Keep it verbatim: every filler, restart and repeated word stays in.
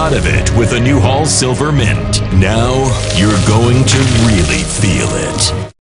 lot of it with the new Hall Silver Mint. Now you're going to really feel it.